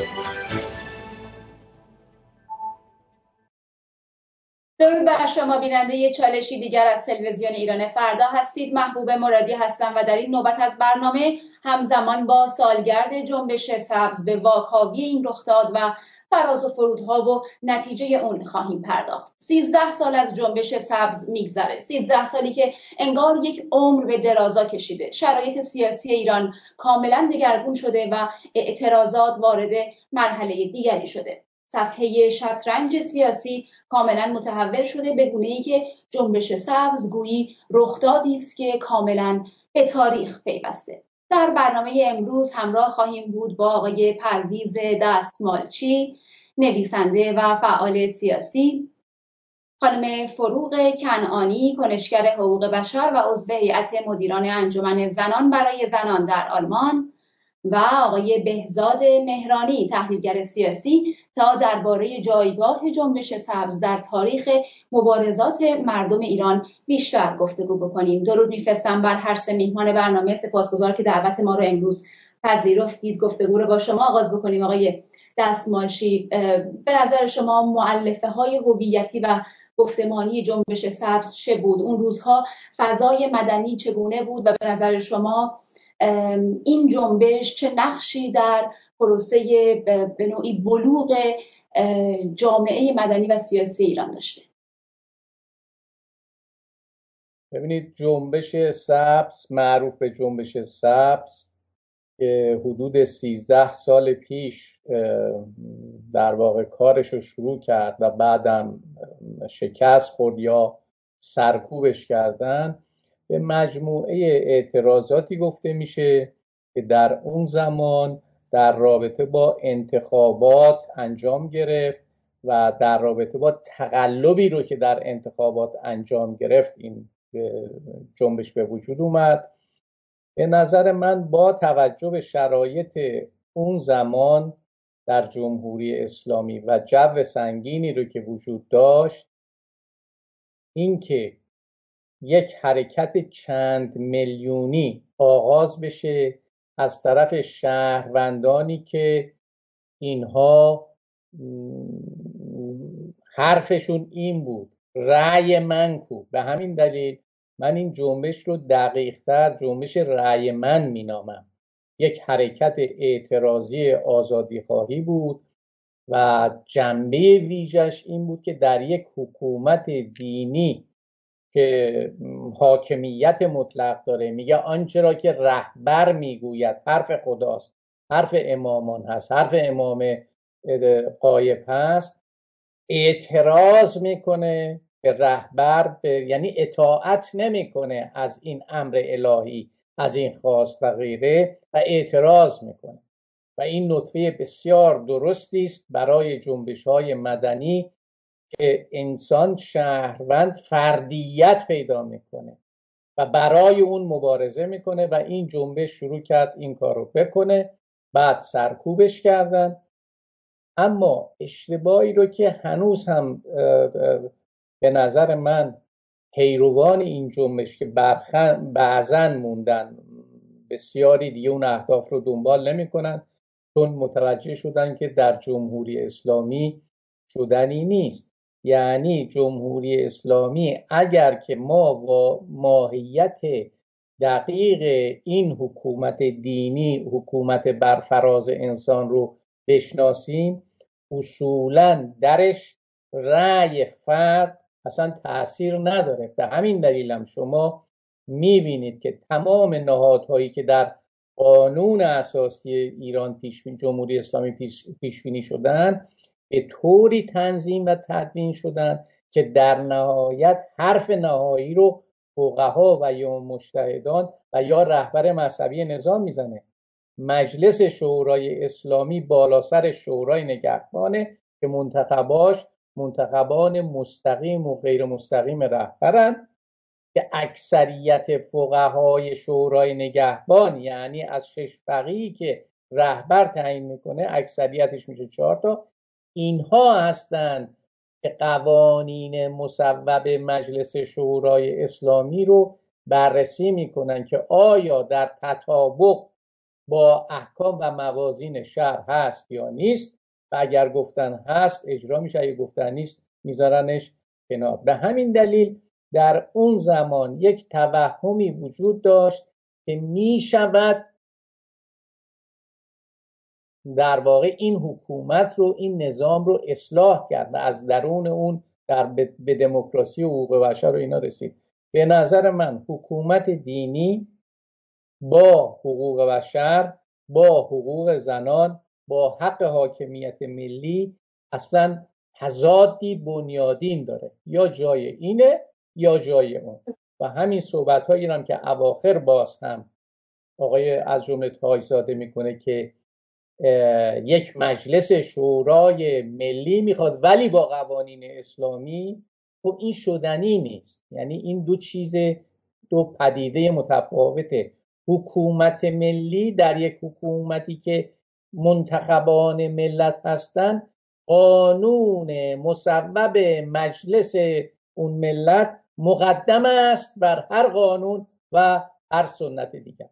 درود بر شما بیننده چالشی دیگر از تلویزیون ایران فردا هستید. محبوب مرادی هستم و در این نوبت از برنامه همزمان با سالگرد جنبش سبز به واکاوی این رخداد و فراز و فرودها و نتیجه اون خواهیم پرداخت. 13 سال از جنبش سبز میگذره، 13 سالی که انگار یک عمر به درازا کشیده. شرایط سیاسی ایران کاملا دگرگون شده و اعتراضات وارد مرحله دیگری شده. صفحه شطرنج سیاسی کاملا متحول شده به گونه‌ای که جنبش سبز گویی رخدادی است که کاملا به تاریخ پیوسته. در برنامه امروز همراه خواهیم بود با آقای پرویز دستمالچی، نویسنده و فعال سیاسی، خانم فروغ کنعانی، کنشگر حقوق بشر و عضو هیئت مدیران انجمن زنان برای زنان در آلمان، و آقای بهزاد مهرانی، تحلیلگر سیاسی، تا درباره جایگاه جنبش سبز در تاریخ مبارزات مردم ایران بیشتر گفتگو بکنیم. درود میفرستم بر هر سه میهمان برنامه. سپاسگزار که دعوت ما رو امروز پذیرفتید. گفتگو رو با شما آغاز بکنیم. آقای دستمالچی، به نظر شما مؤلفه های هویتی و گفتمانی جنبش سبز چه بود؟ اون روزها فضای مدنی چگونه بود و به نظر شما این جنبش چه نقشی در پروسه به نوعی بلوغ جامعه مدنی و سیاسی ایران داشته؟ ببینید، جنبش سبز، معروف به جنبش سبز، که حدود 13 سال پیش در واقع کارش رو شروع کرد و بعدم شکست خورد یا سرکوبش کردن، به مجموعه اعتراضاتی گفته میشه که در اون زمان در رابطه با انتخابات انجام گرفت و در رابطه با تقلبی رو که در انتخابات انجام گرفت این جنبش به وجود اومد. به نظر من با توجه به شرایط اون زمان در جمهوری اسلامی و جو سنگینی رو که وجود داشت، اینکه یک حرکت چند میلیونی آغاز بشه از طرف شهروندانی که اینها حرفشون این بود رأی من کو، به همین دلیل من این جنبش رو دقیق‌تر جنبش رأی من مینامم. یک حرکت اعتراضی آزادی خواهی بود و جنبه ویژش این بود که در یک حکومت دینی که حاکمیت مطلق داره، میگه آنچه را که رهبر میگوید حرف خداست، حرف امامان هست، حرف امام غایب هست، اعتراض میکنه به رهبر، یعنی اطاعت نمیکنه از این امر الهی، از این خواست و غیره، و اعتراض میکنه. و این نکته بسیار درستی است برای جنبش‌های مدنی که انسان شهروند فردیت پیدا میکنه و برای اون مبارزه میکنه و این جنبش شروع کرد این کارو بکنه. بعد سرکوبش کردن. اما اشتباهی رو که هنوز هم به نظر من پیروان این جنبش که بعضن موندن، بسیاری دیگه اون اهداف رو دنبال نمیکنن، چون متوجه شدن که در جمهوری اسلامی شدنی نیست. یعنی جمهوری اسلامی اگر که ما با ماهیت دقیق این حکومت دینی، حکومت بر فراز انسان رو بشناسیم، اصولاً درش رأی فرد اصلا تأثیر نداره. به همین دلیل هم شما میبینید که تمام نهادهایی که در قانون اساسی ایران جمهوری اسلامی پیش بینی شدن به طوری تنظیم و تدوین شدن که در نهایت حرف نهایی رو فقها و یا مجتهدان و یا رهبر مذهبی نظام میزنه. مجلس شورای اسلامی بالا سر شورای نگهبانه که منتخبان مستقیم و غیر مستقیم رهبرند، که اکثریت فقهای شورای نگهبان، یعنی از 6 فقیهی که رهبر تعیین میکنه اکثریتش میشه 4 تا، اینها هستند که قوانین مصوب مجلس شورای اسلامی رو بررسی میکنن که آیا در تطابق با احکام و موازین شهر هست یا نیست و اگر گفتن هست اجرا میشه، اگر گفتن نیست میذارنش کنار. به همین دلیل در اون زمان یک توهمی وجود داشت که میشود در واقع این حکومت رو، این نظام رو اصلاح کرد و از درون اون به دموکراسی و حقوق بشر و اینا رسید. به نظر من حکومت دینی با حقوق بشر، با حقوق زنان، با حق حاکمیت ملی اصلا تضادی بنیادین داره، یا جای اینه یا جای اون. و همین صحبت هایی هم که اواخر باز هم آقای از جمله تاج‌زاده میکنه که یک مجلس شورای ملی میخواد ولی با قوانین اسلامی، خب این شدنی نیست. یعنی این دو پدیده متفاوته. حکومت ملی در یک حکومتی که منتخبان ملت هستند، قانون مصوب مجلس اون ملت مقدم است بر هر قانون و هر سنت دیگر.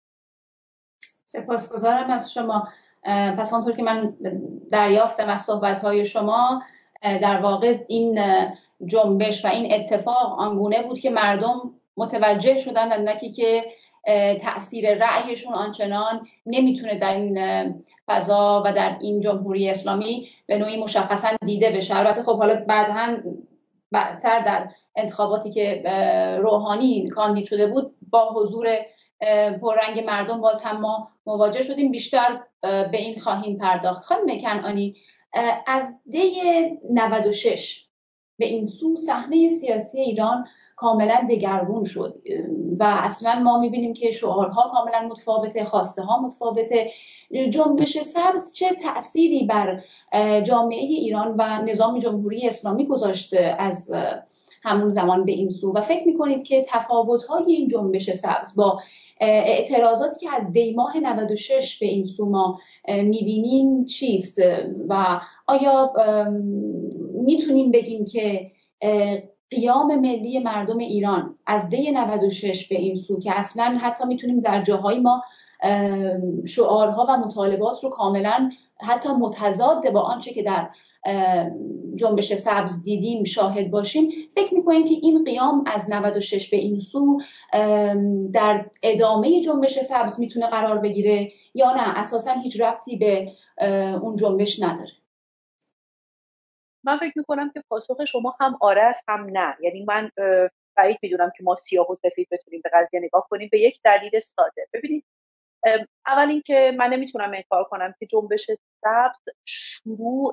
سپاسگزارم از شما. پس آنطور که من دریافتم از صحبت‌های شما، در واقع این جنبش و این اتفاق آنگونه بود که مردم متوجه شدن اندکی که تأثیر رأیشون آنچنان نمیتونه در این فضا و در این جمهوری اسلامی به نوعی مشخصا دیده بشه. البته خب حالا بعدتر در انتخاباتی که روحانی کاندید شده بود با حضور پررنگ مردم باز هم ما مواجه شدیم. بیشتر به این خواهیم پرداخت. خانم کنعانی، از دی 96 به این سو صحنه سیاسی ایران کاملا دگرگون شد و اصلا ما میبینیم که شعارها کاملا متفاوته، خواسته ها متفاوته. جنبش سبز چه تأثیری بر جامعه ایران و نظام جمهوری اسلامی گذاشته از همون زمان به این سو و فکر میکنید که تفاوت‌های این جنبش سبز با اعتراضاتی که از دی ماه 96 به این سو ما میبینیم چیست و آیا میتونیم بگیم که قیام ملی مردم ایران از دی 96 به این سو که اصلا حتی میتونیم در جاهای ما شعارها و مطالبات رو کاملا حتی متضاد با آنچه که در جنبش سبز دیدیم شاهد باشیم، فکر میکنیم که این قیام از 96 به این سو در ادامه جنبش سبز میتونه قرار بگیره یا نه اساسا هیچ ربطی به اون جنبش نداره؟ من فکر میکنم که پاسخ شما هم آره است هم نه. یعنی من بعید میدونم که ما سیاه و سفید بتونیم به قضیه نگاه کنیم به یک دلیل ساده. ببینید، اول اینکه من نمیتونم انکار کنم که جنبش سبز شروع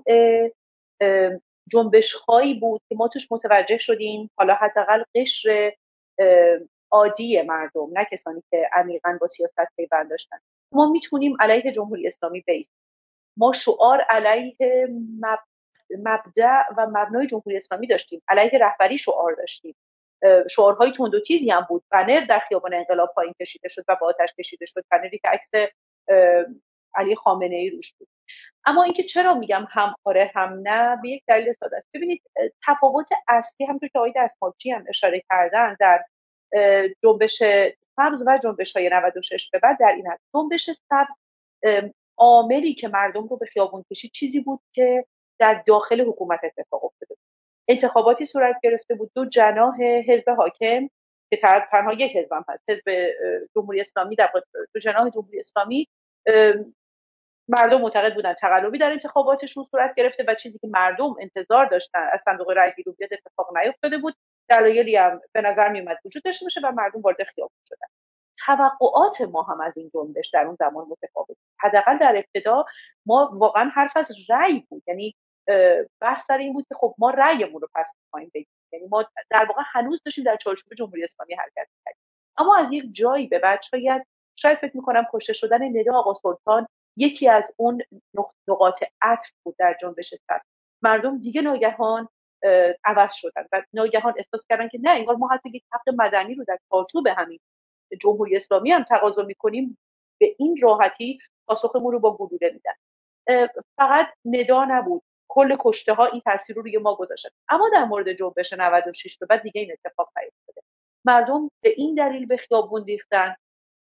جنبش هایی بود که ما توش متوجه شدیم، حالا حداقل قشر عادی مردم، نه کسانی که عمیقاً با سیاست پیوند داشتن، ما میتونیم علیه جمهوری اسلامی بیستیم. ما شعار علیه مبدأ و مبنای جمهوری اسلامی داشتیم، علیه رهبری شعار داشتیم. شعارهای تند و تیزی هم بود. بنر در خیابان انقلاب پایین کشیده شد و با آتش کشیده شد، بنری که عکس علی خامنه ای روش بود. اما اینکه چرا میگم هم آره هم نه به یک دلیل ساده است. ببینید، تفاوت اصلی همونطور که آقای دستمالچی هم اشاره کردن در جنبش سبز و جنبش‌های 96 به بعد در این است. جنبش سبز عاملی که مردم رو به خیابون کشید چیزی بود که در داخل حکومت اتفاق افتاده بود. انتخاباتی صورت گرفته بود، دو جناح حزب حاکم که تنها یک حزب هم هست، حزب جمهوری اسلامی، در دو جناح جمهوری اسلامی مردم معتقد بودن تقلبی در انتخاباتشون صورت گرفته و چیزی که مردم انتظار داشتن از صندوق رای گیری بیاد اتفاق نیفتاده بود. دلایلی هم به نظر می اومد وجود داشته باشه و مردم وارد خیابون شدن. توقعات ما هم از این جنبش در اون زمان متفاوت بود. حداقل در ابتدا ما واقعا حرف از رأی بود، یعنی بحث سر این بود که خب ما رأیمون رو پس می‌خوایم بگیم، یعنی ما در واقع هنوز داشتیم در چارچوب جمهوری اسلامی حرکت می‌کردیم. اما از یک جایی به بعد شاید فکر می‌کنم کشته شدن ندا آقا سلطان یکی از اون نقاط عطف بود در جنبش سبز. مردم دیگه ناگهان عوض شدن و ناگهان احساس کردن که نه، انگار ما حتی یک حق مدنی رو در چارچوب همین جمهوری اسلامی هم تقاضا میکنیم، به این راحتی پاسخمون رو با گلوله میدن. فقط ندا نبود، کل کشته ها این تاثیر رو روی ما گذاشتن. اما در مورد جنبش 96 به بعد دیگه این اتفاق نیفتاده. مردم به این دلیل به خیابون ریختن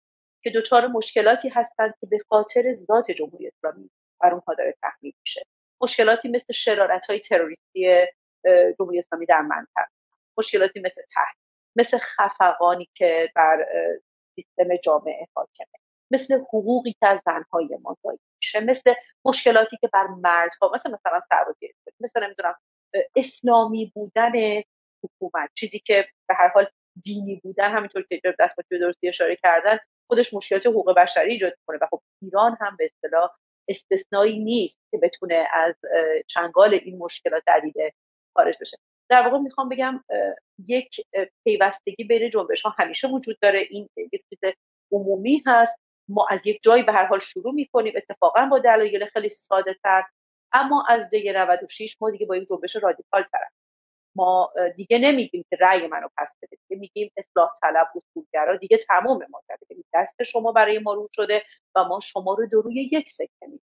که دچار مشکلاتی هستند که به خاطر ذات جمهوری اسلامی بر اونها داره تحمیل میشه. مشکلاتی مثل شرارت‌های تروریستی جمهوری اسلامی در منطقه، مشکلاتی مثل خفقانی که بر سیستم جامعه حاکمه، مثل حقوقی که از زنهای ما ضایع میشه، مثل مشکلاتی که بر مردها، مثلا سربازی، مثلا نمیدونم اسلامی بودن حکومت، چیزی که به هر حال دینی بودن، همینطور که دستمزد درستی اشاره کردن، خودش مشکلات حقوق بشری ایجاد میکنه و خب ایران هم به اصطلاح استثنایی نیست که بتونه از چنگال این مشکلات عدیده خارج بشه. در واقع میخوام بگم یک پیوستگی بین جنبش‌ها همیشه وجود داره، این یک چیز عمومی هست. ما از یک جایی به هر حال شروع میکنیم، اتفاقا با دلایل خیلی ساده تر، اما از دی 96 ما دیگه با یک جنبش رادیکال تر، ما دیگه نمیگیم که رأی منو پس بده، دیگه میگیم اصلاح طلب، اصولگرا، دیگه تمام ما کرده، دست شما برای ما رو شده و ما شما رو در روی یک سکه میگیم.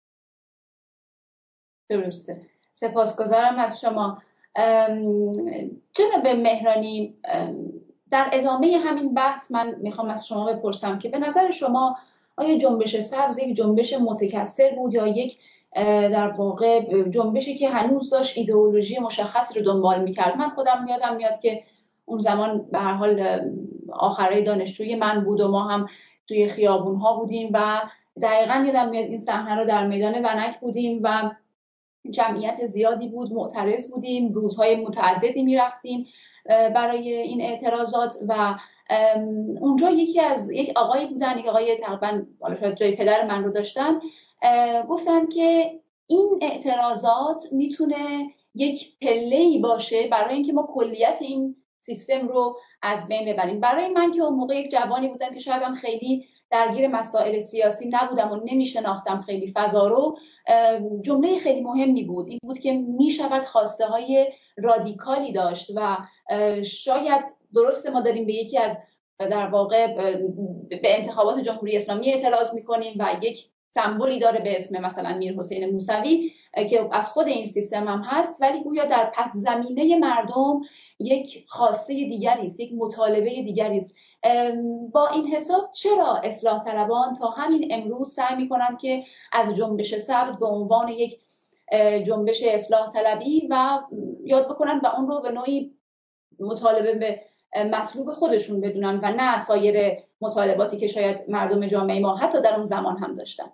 درسته. سپاسگزارم از شما. جناب مهرانی، در ادامه همین بحث من میخوام از شما بپرسم که به نظر شما آیا جنبش سبز یک جنبش متکثر بود یا یک در واقع جنبشی که هنوز داشت ایدئولوژی مشخصی رو دنبال میکرد؟ من خودم یادم میاد که اون زمان به هر حال آخرای دانشجوی من بود و ما هم توی خیابون‌ها بودیم و دقیقاً یادم میاد این صحنه رو در میدان ونک بودیم و جمعیت زیادی بود، معترض بودیم، روزهای متعددی میرفتیم برای این اعتراضات و اونجا یک آقایی بودن، یک آقای تقریبا شاید جای پدر من رو داشتن، گفتن که این اعتراضات میتونه یک پله‌ای باشه برای اینکه ما کلیت این سیستم رو از بین ببریم. برای من که اون موقع یک جوانی بودم که شاید هم خیلی درگیر مسائل سیاسی نبودم و نمیشناختم خیلی فضا رو، جمله خیلی مهمی بود، این بود که میشود خواسته های رادیکالی داشت و شاید درسته ما داریم به یکی از در واقع به انتخابات جمهوری اسلامی اعتراض میکنیم و یک سمبولی داره به اسم مثلا میر حسین موسوی که از خود این سیستم هم هست، ولی گویا در پس زمینه مردم یک خواسته دیگری است، یک مطالبه دیگری است. با این حساب چرا اصلاح طلبان تا همین امروز سعی میکنند که از جنبش سبز به عنوان یک جنبش اصلاح طلبی و یاد بکنن و اون رو به نوعی مطالبه به مطلوب خودشون بدونن و نه سایر مطالباتی که شاید مردم جامعه ما حتی در اون زمان هم داشتن؟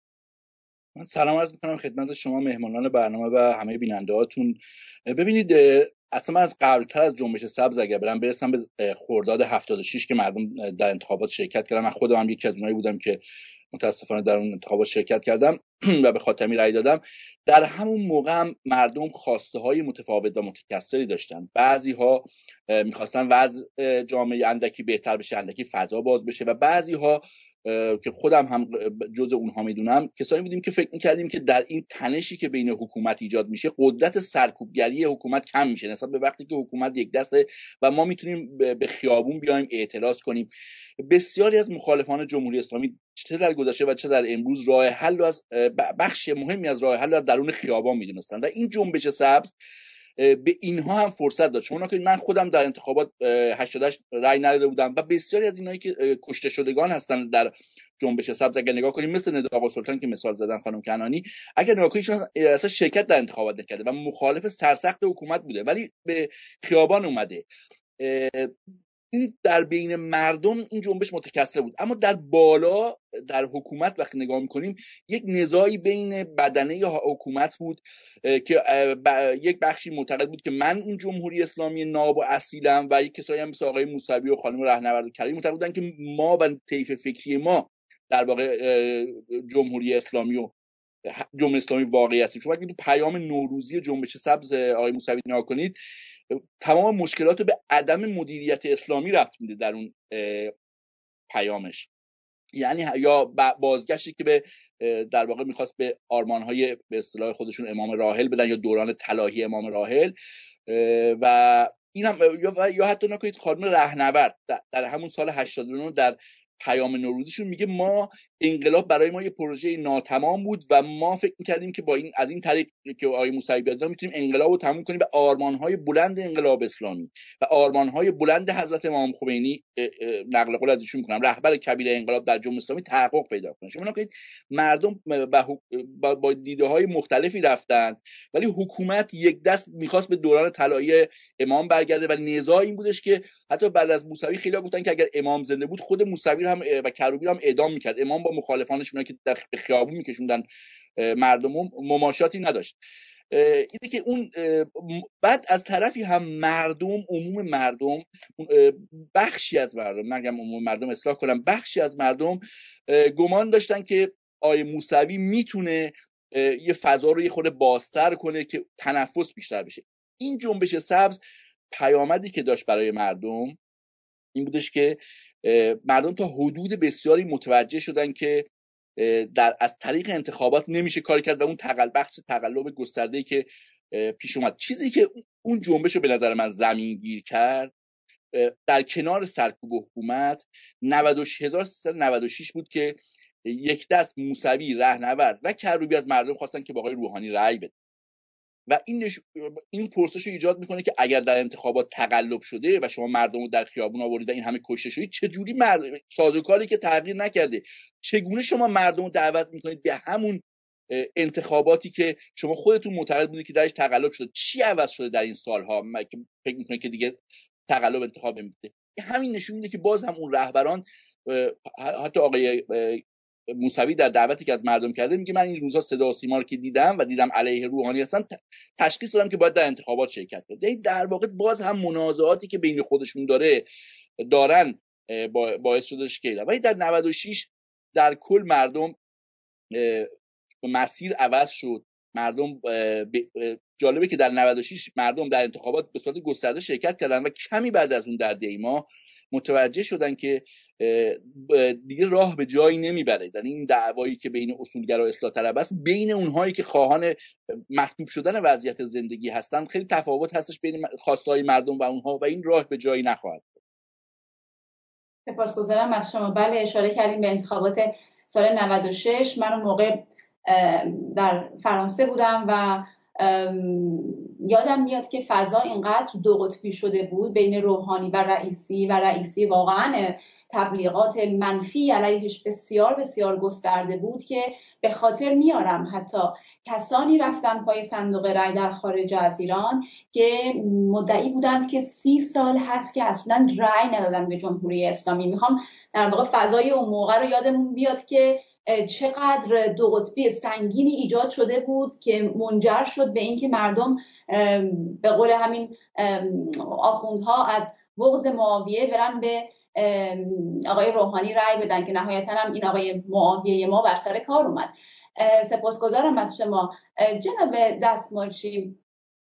من سلام عرض میکنم خدمت شما مهمانان برنامه و همه بیننده‌هاتون. ببینید اصلا من از قبلتر از جنبش سبز اگر برسم به خرداد 76 که مردم در انتخابات شرکت کردن، من خودم هم یکی از اونایی بودم که متاسفانه در اون انتخابات شرکت کردم و به خاتمی رأی دادم. در همون موقع هم مردم خواسته های متفاوت و متکثری داشتن. بعضی ها میخواستن وضع جامعه اندکی بهتر بشه، اندکی فضا باز بشه، و بعضی ها که خودم هم جز اونها میدونم کسایی بودیم که فکر میکردیم که در این تنشی که بین حکومت ایجاد میشه قدرت سرکوبگری حکومت کم میشه نسبت به وقتی که حکومت یک دسته و ما میتونیم به خیابون بیایم اعتراض کنیم. بسیاری از مخالفان جمهوری اسلامی چه در گذشته و چه در امروز راه حل از بخش مهمی از راه حل از درون خیابان میدونستن و این جنبش سبز به اینها هم فرصت داد. شما که من خودم در انتخابات 88 رأی نداده بودم و بسیاری از اینایی که کشته شدگان هستن در جنبش سبز اگر نگاه کنیم، مثل ندا آقاسلطان که مثال زدن، خانم کنانی، اگر نگاه کنید اصلا شرکت در انتخابات نکرده و مخالف سرسخت حکومت بوده ولی به خیابان اومده. این در بین مردم این جنبش متکثر بود، اما در بالا در حکومت وقتی نگاه میکنیم یک نزاعی بین بدنه حکومت بود که یک بخشی معتقد بود که من این جمهوری اسلامی ناب و اصیلم و یک کسایی هم مثل آقای موسوی و خانم رهنورد کریمی معتقد بودن که ما و طیف فکری ما در واقع جمهوری اسلامی و جمهوری اسلامی واقعی هستیم. شما اگه پیام نوروزی جنبش سبز آقای موسوی نگاه کنید، تمام مشکلات به عدم مدیریت اسلامی رفت میده در اون پیامش، یعنی یا بازگشتی که به در واقع میخواست به آرمانهای به اصطلاح خودشون امام راحل بدن یا دوران طلایی امام راحل، و این هم یا حتی نکنید خانم رهنورد در همون سال 89 در پیام نوروزیشون میگه ما انقلاب برای ما یه پروژه ناتمام بود و ما فکر میکردیم که با این از این طریق که آقای موسوی بیاد میتونیم انقلاب رو تموم کنیم و آرمانهای بلند انقلاب اسلامی و آرمانهای بلند حضرت امام خمینی، نقل قول از ایشون میکنم، رهبر کبیر انقلاب در جمهوری اسلامی، تحقق پیدا کنه. شما نگید مردم با دیده های مختلفی رفتن، ولی حکومت یک دست میخواست به دوران طلایی امام برگرده و نزاع این بودش که حتی بعد از موسوی خیلی گفتن که اگر امام زنده بود خود موسوی هم و کروبی هم اعدام میکرد. امام با مخالفانش اونایی که در خیابون میکشوندن مردم مماشاتی نداشت. اینه که اون بعد از طرفی هم عموم مردم، بخشی از مردم، نگم عموم مردم، اصلاح کنم، بخشی از مردم گمان داشتن که آقای موسوی میتونه یه فضا رو یه خورده بازتر کنه که تنفس بیشتر بشه. این جنبش سبز پیامدی که داشت برای مردم این بودش که مردم تا حدود بسیاری متوجه شدن که از طریق انتخابات نمیشه کار کرد و اون بحث تقلب گسترده‌ای که پیش اومد، چیزی که اون جنبش رو به نظر من زمین گیر کرد در کنار سرکوب حکومت 1396 بود که یک دست موسوی، رهنورد و کروبی از مردم خواستن که با آقای روحانی رأی بدن و این پرسش رو ایجاد میکنه که اگر در انتخابات تقلب شده و شما مردم رو در خیابون آورید این همه کشته شدید، چجوری سازوکاری که تغییر نکرده، چگونه شما مردم رو دعوت میکنید به همون انتخاباتی که شما خودتون معتقد بودید که درش تقلب شده؟ چی عوض شده در این سالها که فکر میکنید که دیگه تقلب انتخاب نمیده؟ همین نشون میده که باز هم اون رهبران، حتی آقای موسوی در دعوتی که از مردم کرده میگه من این روزها صدا و سیما رو که دیدم علیه روحانی هستن، تشخیص دادم که باید در انتخابات شرکت کنه. در واقع باز هم منازعاتی که بین خودشون دارن باعث شدش که ولی در 96 در کل مردم مسیر عوض شد. مردم جالبه که در 96 مردم در انتخابات به صورت گسترده شرکت کردن و کمی بعد از اون در دیما متوجه شدن که دیگه راه به جایی نمیبره. یعنی این دعوایی که بین اصولگرا و اصلاح طلب است، بین اونهایی که خواهان محبوب شدن وضعیت زندگی هستن، خیلی تفاوت هستش بین خواستهای مردم و اونها و این راه به جایی نخواهد. سپاسگزارم از شما. بله، اشاره کردیم به انتخابات سال 96. من اون موقع در فرانسه بودم و یادم میاد که فضا اینقدر دو قطبی شده بود بین روحانی و رئیسی واقعا تبلیغات منفی علیهش بسیار بسیار گسترده بود که به خاطر میارم حتی کسانی رفتن پای صندوق رای در خارج از ایران که مدعی بودند که 30 سال هست که اصلا رای ندادن به جمهوری اسلامی. میخوام در واقع فضای اون موقع رو یادمون بیاد که چقدر دو قطبی سنگینی ایجاد شده بود که منجر شد به اینکه مردم به قول همین آخوندها از بغض معاویه برن به آقای روحانی رأی بدن که نهایتا هم این آقای معاویه ما بر سر کار اومد. سپاسگزارم از شما جناب دستمالچی.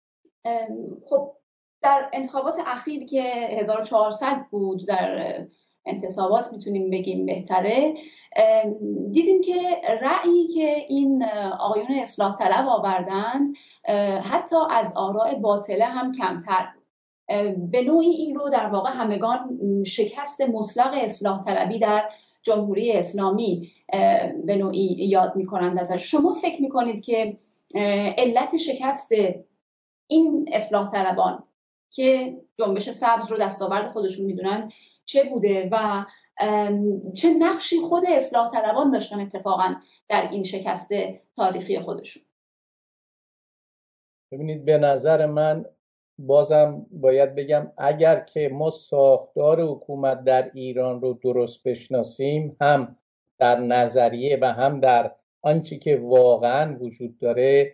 خب در انتخابات اخیر که 1400 بود، در انتصابات میتونیم بگیم بهتره، دیدیم که رأیی که این آقایون اصلاح طلب آوردن حتی از آراء باطله هم کمتر بود. به نوعی این رو در واقع همگان شکست مطلق اصلاح طلبی در جمهوری اسلامی به نوعی یاد میکنند ازش. شما فکر میکنید که علت شکست این اصلاح طلبان که جنبش سبز رو دستاورد خودشون میدونن چه بوده و چه نقشی خود اصلاح طلبان داشتن اتفاقا در این شکست تاریخی خودشون؟ ببینید، به نظر من بازم باید بگم اگر که ما ساختار حکومت در ایران رو درست بشناسیم، هم در نظریه و هم در آنچه که واقعا وجود داره،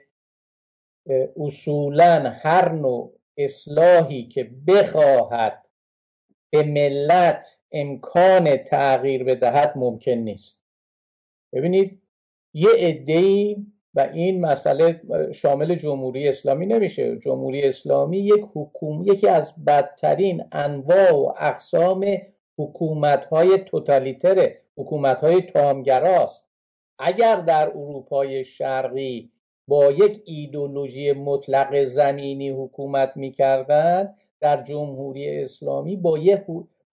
اصولا هر نوع اصلاحی که بخواهد به ملت امکان تغییر بدهد ممکن نیست. ببینید، یه عده‌ای و این مسئله شامل جمهوری اسلامی نمیشه. جمهوری اسلامی یکی از بدترین انواع و اقسام حکومت‌های توتالیتره، حکومت‌های توامگراست. اگر در اروپای شرقی با یک ایدئولوژی مطلق زمینی حکومت می‌کردند، در جمهوری اسلامی با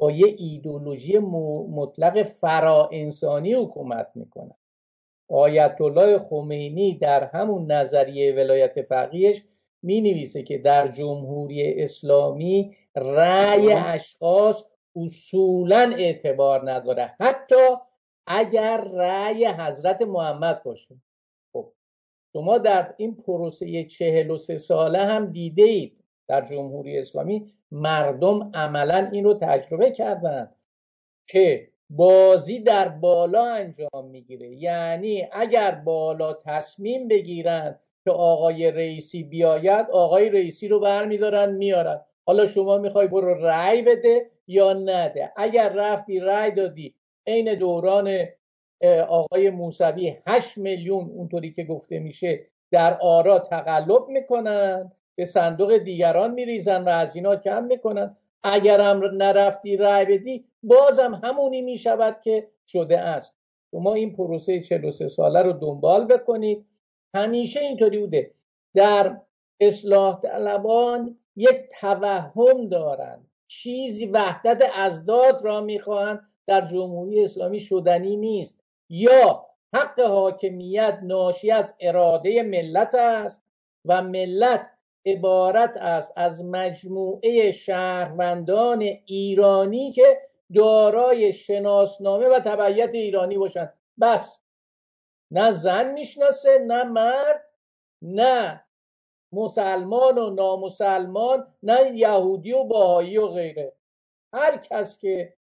با یه ایدئولوژی مطلق فرا انسانی حکومت میکنن. آیت الله خمینی در همون نظریه ولایت فقیهش می نویسه که در جمهوری اسلامی رأی اشخاص اصولا اعتبار نداره، حتی اگر رأی حضرت محمد باشه. خب شما در این پروسه 43 ساله هم دیده اید در جمهوری اسلامی مردم عملا این رو تجربه کردن که بازی در بالا انجام میگیره. یعنی اگر بالا تصمیم بگیرن که آقای رئیسی بیاید، آقای رئیسی رو برمیدارن میارن. حالا شما میخوای برو رأی بده یا نده. اگر رفتی رأی دادی، عین دوران آقای موسوی 8 میلیون اونطوری که گفته میشه در آرا تقلب میکنن، به صندوق دیگران میریزن و از اینا کم میکنن. اگر هم نرفتی رأی بدی، بازم همونی میشود که شده است. شما این پروسه 43 ساله رو دنبال بکنید، همیشه اینطوری بوده. در اصلاح طلبان یک توهم دارن، چیزی وحدت اضداد را میخواهند. در جمهوری اسلامی شدنی نیست. یا حق حاکمیت ناشی از اراده ملت است و ملت عبارت است از مجموعه شهروندان ایرانی که دارای شناسنامه و تبعیت ایرانی باشند. بس نه زن میشناسه، نه مرد، نه مسلمان و نامسلمان، نه یهودی و بهایی و غیره. هر کس که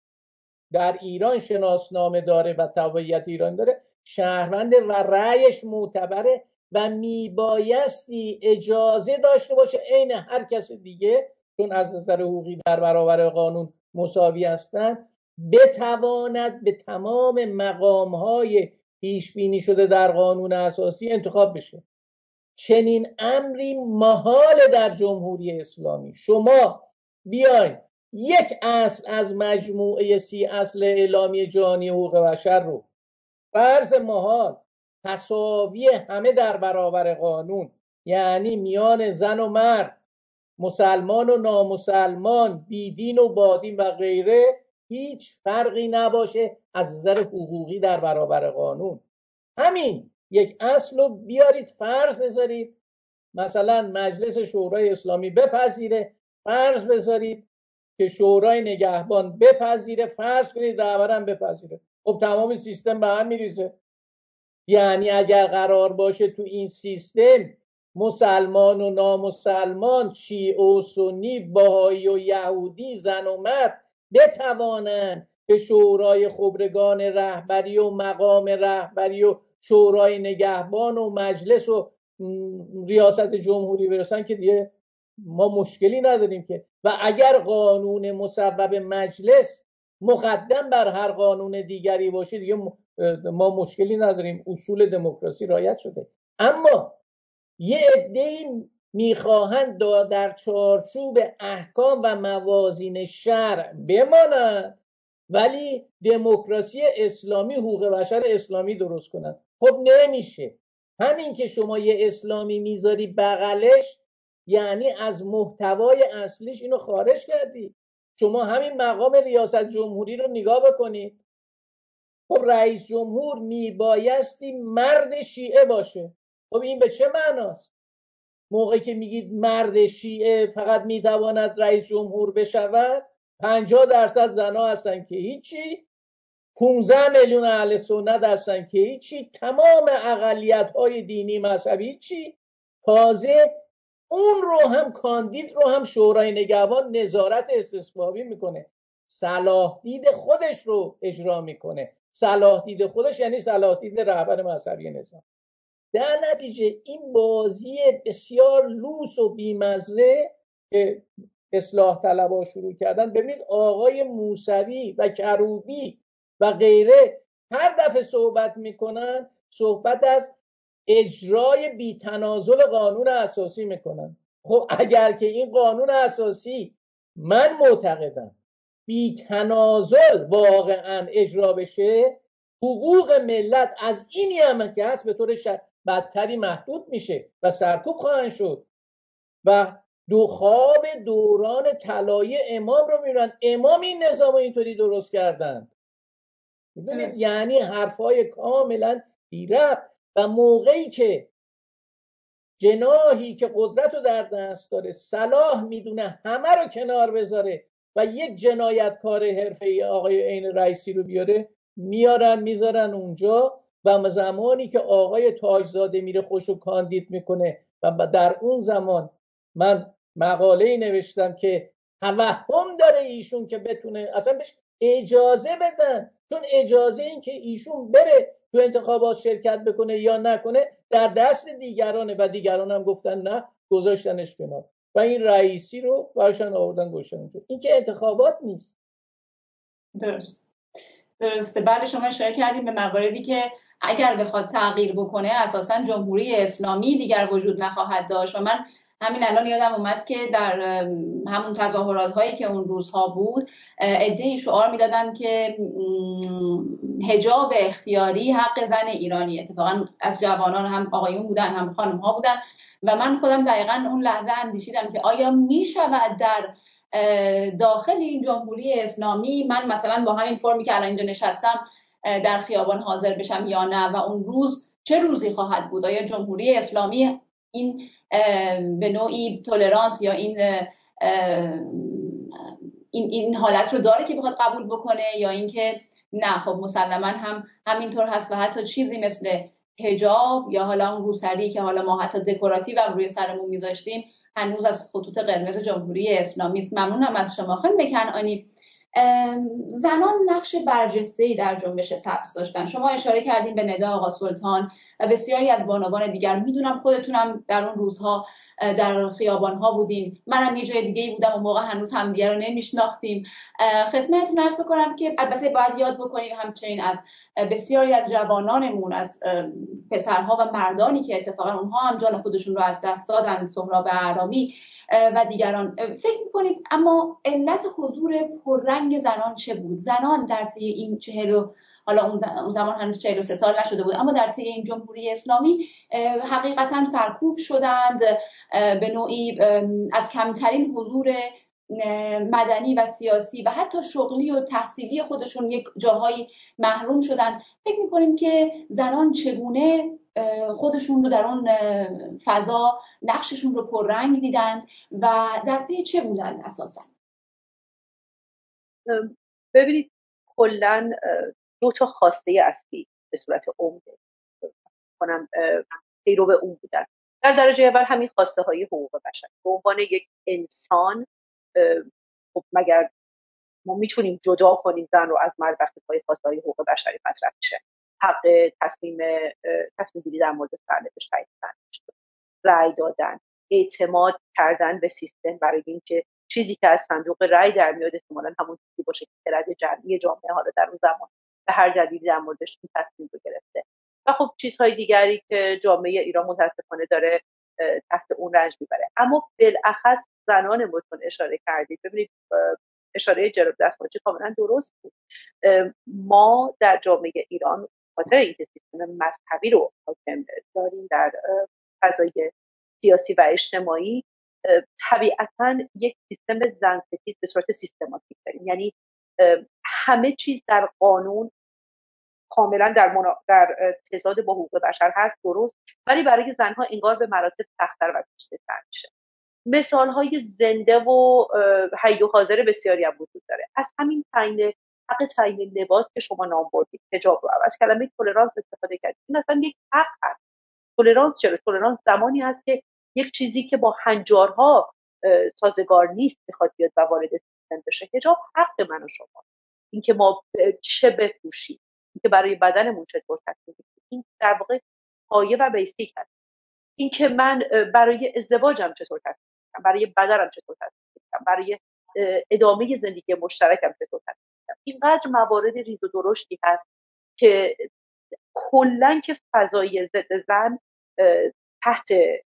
در ایران شناسنامه داره و تبعیت ایران داره شهرونده و رأیش معتبره و میبایستی اجازه داشته باشه عین هر کس دیگه، چون از نظر حقوقی در برابر قانون مساوی هستن، بتواند به تمام مقامهای پیش بینی شده در قانون اساسی انتخاب بشه. چنین امری محال در جمهوری اسلامی. شما بیاین یک اصل از مجموعه 30 اصل اعلامیه جهانی حقوق بشر رو فرض محال، تساوی همه در برابر قانون، یعنی میان زن و مرد، مسلمان و نامسلمان، بیدین و بادین و غیره، هیچ فرقی نباشه از نظر حقوقی در برابر قانون. همین یک اصل رو بیارید فرض بذارید، مثلا مجلس شورای اسلامی بپذیره، فرض بذارید که شورای نگهبان بپذیره، فرض کنید رهبرم بپذیره. خب تمام سیستم به هم میریزه. یعنی اگر قرار باشه تو این سیستم مسلمان و نامسلمان، شیعه و سنی، بهایی و یهودی، زن و مرد بتوانند به شورای خبرگان رهبری و مقام رهبری و شورای نگهبان و مجلس و ریاست جمهوری برسن، که دیگه ما مشکلی نداریم که. و اگر قانون مصوب مجلس مقدم بر هر قانون دیگری باشه، دیگه ما مشکلی نداریم، اصول دموکراسی رعایت شده. اما یه عده‌ای میخواهند در چارچوب احکام و موازین شرع بمانند، ولی دموکراسی اسلامی، حقوق بشر اسلامی درست کنند. خب نمیشه. همین که شما یه اسلامی میذاری بغلش، یعنی از محتوای اصلیش اینو خارج کردی. شما همین مقام ریاست جمهوری رو نگاه بکنید. خب رئیس جمهور میبایستی مرد شیعه باشه. خب این به چه معناست؟ موقعی که میگید مرد شیعه فقط میتواند رئیس جمهور بشود، 50% زنا هستن که هیچی، 15 میلیون اهل سنت هستن که هیچی، تمام اقلیت‌های دینی مذهبی هیچی. تازه اون رو هم کاندید رو هم شورای نگهبان نظارت استصوابی میکنه، صلاح دید خودش رو اجرا میکنه. صلاح دید خودش یعنی صلاح دید رهبر مذهبی نظام. در نتیجه این بازی بسیار لوس و بیمزه که اصلاح طلبها شروع کردن، ببینید آقای موسوی و کروبی و غیره هر دفعه صحبت میکنن، صحبت از اجرای بی‌تنازل قانون اساسی میکنن. خب اگر که این قانون اساسی، من معتقدم، بی‌تنازل واقعا اجرا بشه، حقوق ملت از اینی هم که هست به طور بدتری محدود میشه و سرکوب خواهند شد و دو خواب دوران طلایی امام رو میبینن. امام این نظام اینطوری درست کردن. میدونید یعنی حرفای کاملا بی ربط. و موقعی که جناحی که قدرت رو در دست داره صلاح میدونه همه رو کنار بذاره و یک جنایتکار حرفه‌ای آقای عین رئیسی رو بیاره، میذارن اونجا. و زمانی که آقای تاجزاده میره خوشو کاندید میکنه و در اون زمان من مقاله‌ای نوشتم که توهم داره ایشون که بتونه اصلا بهش اجازه بدن، چون اجازه این که ایشون بره تو انتخابات شرکت بکنه یا نکنه در دست دیگرانه و دیگران هم گفتن نه، گذاشتنش کنار و این رئیسی رو براشون آوردن گذاشتن. این که انتخابات نیست. درسته. بله، شما اشاره کردیم به مواردی که اگر بخواد تغییر بکنه اساساً جمهوری اسلامی دیگر وجود نخواهد داشت. و من همین الان یادم اومد که در همون تظاهرات هایی که اون روزها بود عده‌ای شعار میدادن که حجاب اختیاری حق زن ایرانی. اتفاقا از جوانان هم آقایون بودن هم خانم ها بودن و من خودم دقیقاً اون لحظه اندیشیدم که آیا میشود در داخل این جمهوری اسلامی من مثلا با همین فرمی که الان اینجا نشستم در خیابان حاضر بشم یا نه، و اون روز چه روزی خواهد بود؟ آیا جمهوری اسلامی این به نوعی تولرانس یا این حالت رو داره که بخواد قبول بکنه، یا اینکه نه خب مسلما هم همینطور هست و حتی چیزی مثل حجاب یا حالا اون روسری که حالا ما حتی دکوراتیو هم روی سرمون می‌ذاشتیم هنوز از خطوط قرمز جمهوری اسلامی است. ممنونم از شما خانم کنعانی. زنان نقش برجسته‌ای در جنبش سبز داشتن. شما اشاره کردین به ندا آقا سلطان و بسیاری از بانوان دیگر. میدونم خودتونم در اون روزها در خیابان‌ها بودین، منم یه جای دیگه‌ای بودم، اون موقع هنوز همدیگه رو نمیشناختیم. خدمتتون عرض بکنم که البته باید یاد بکنیم همچنین از بسیاری از جوانانمون، از پسرها و مردانی که اتفاقا اونها هم جان خودشون رو از دست دادن، سهراب اعرامی و دیگران. فکر میکنید اما علت حضور پررنگ زنان چه بود؟ زنان در طی این حالا اون زمان هنوز 43 سال نشده بود، اما در طی این جمهوری اسلامی حقیقتا سرکوب شدند، به نوعی از کمترین حضور مدنی و سیاسی و حتی شغلی و تحصیلی خودشون یک جاهایی محروم شدن. فکر میکنیم که زنان چگونه خودشون رو در اون فضا نقششون رو پررنگ دیدند و در پی چه بودن اساسا؟ ببینید کلاً دو تا خواسته اصلی به صورت عمده کنم پیرو اون بودن. در درجه اول همین خواسته های حقوق بشر به عنوان یک انسان. خب مگر ما میتونیم جدا کنیم زن رو از مرد وقتی پای خواسته های حقوق بشری مطرح میشه؟ حق تصمیم گیری در مورد سرنوشت رأی دادن، اعتماد کردن به سیستم برای اینکه چیزی که از صندوق رأی در میاد احتمالاً همون چیزی باشه که خرد جمعی جامعه حالا در اون زمان به هر دلیلی در موردش این تصمیم رو گرفته. و خب چیزهای دیگری که جامعه ایران متاسفانه داره تحت اون رنج میبره. اما بالاخص زنانمون اشاره کردید. ببینید اشاره جناب دستماچی کاملا درست بود. ما در جامعه ایران خاطر اینکه سیستم مذهبی رو حاکم داریم در فضای سیاسی و اجتماعی، طبیعتاً یک سیستم زن ستیز به صورت سیستماتیک داریم. یعنی همه چیز در قانون کاملا در تضاد با حقوق بشر هست، درست، ولی برای زنها انگار به مراتب سخت‌تر و پیچیده‌تر میشه. مثال‌های زنده و حی و حاضر بسیاری هم وجود داره. از همین حق تعیین لباس که شما نام بردید، حجاب رو از کلمه تولرانس استفاده کردید. این اصلا یک حق هست. تولرانس چرا؟ تولرانس زمانی هست که یک چیزی که با هنجارها سازگار نیست میخواد بیاد و وارد سیستم بشه. حجاب حق من و شما، اینکه ما چه بپوشیم، اینکه برای بدنمون چطور تصمیم بگیریم، این در واقع پایه و بیسیک هست. اینکه من برای ازدواجم چطور تصمیم بگیرم، برای بدنم چطور تصمیم بگیرم، برای ادامه زندگی مشترکم چطور تصمیم بگیرم. اینقدر موارد ریز و درشتی هست که کلاً که فضای ضد زن تحت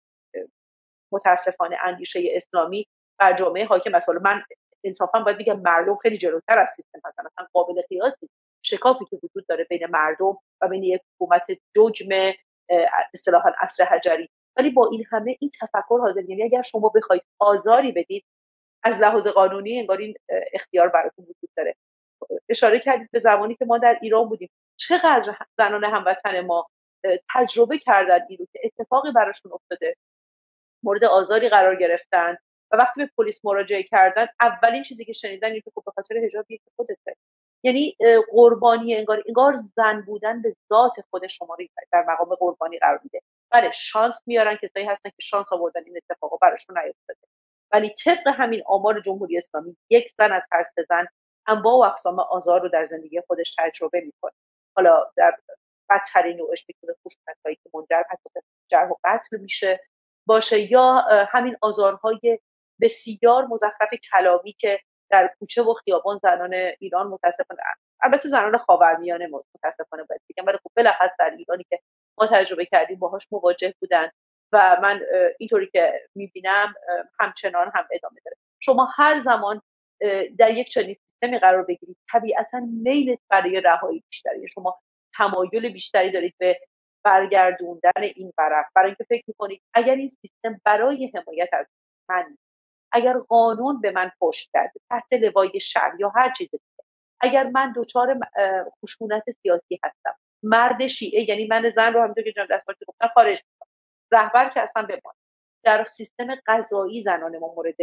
متاسفانه اندیشه اسلامی بر جامعه حاکم است. من انصافا باید بگم مردم خیلی جلوتر از سیستم هستن. مثلا قابل قیاس شکافی که وجود داره بین مردم و بین یک حکومت دوگم اصطلاحاً عصر حجری ولی با این همه این تفکر حاضر، یعنی اگر شما بخواید آزاری بدید از لحاظ قانونی انگار این اختیار براتون وجود داره. اشاره کردید به زمانی که ما در ایران بودیم چقدر زنان هموطن ما تجربه کردن این رو که اتفاقی براشون افتاده، مورد آزاری قرار گرفتن و وقتی به پلیس مراجعه کردن اولین چیزی که شنیدن اینه که به خاطر حجابی که خودته. یعنی قربانی انگار زن بودن به ذات خود شما رو در مقام قربانی قرار میده. بله شانس میارن، کسایی هستن که شانس آوردن این اتفاقا براشون نیفتاده، ولی طبق همین آمار جمهوری اسلامی یک زن از هر 3 زن انواع و اقسام آزار رو در زندگی خودش تجربه میکنه. حالا در بدترین نوعش میتونه خشونت‌هایی که منجر به جرح و قتل میشه باشه، یا همین آزارهای بسیار مزخرف کلامی که در کوچه و خیابان زنان ایران متاسفانه، البته زنان خاورمیانه متاسفانه باید بگم، ولی خب بالاخره در ایرانی که ما تجربه کردیم باهاش مواجه بودن و من اینطوری که میبینم همچنان هم ادامه داره. شما هر زمان در یک چنین سیستمی قرار بگیرید طبیعتا میل برای رهایی بیشتری، شما تمایل بیشتری دارید به برگردوندن این ورق، برای اینکه فکر میکنید اگر این سیستم برای حمایت از من، اگر قانون به من پشت کرده تحت لوای شهر یا هر چیز دیگه، اگر من دچار خشونت سیاسی هستم، مرد شیعه یعنی من زن رو همونطور که جناب دستمالی گفتن خارج میکنم، رهبر که اصلا بمونه، در سیستم قضایی زنان ما مورد